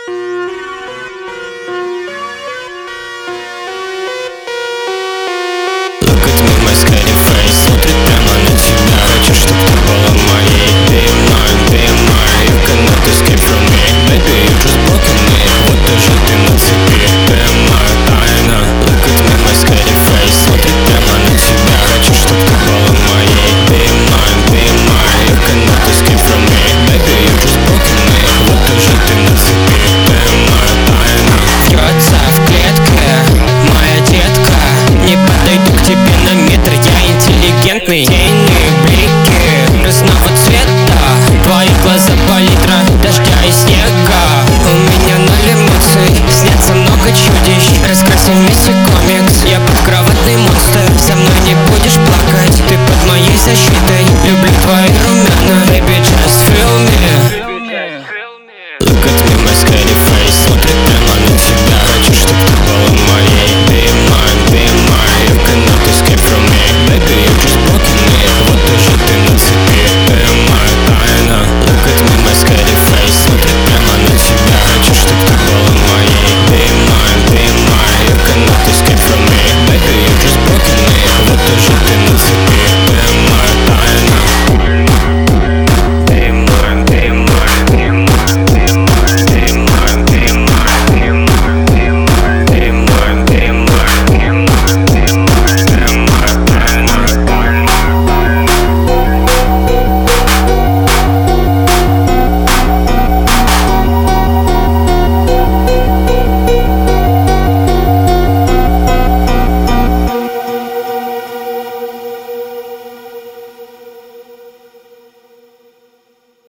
Look at me, my skinny face. Смотрит прямо на тебя. Хочу, чтоб ты была моей. Be mine, you cannot escape from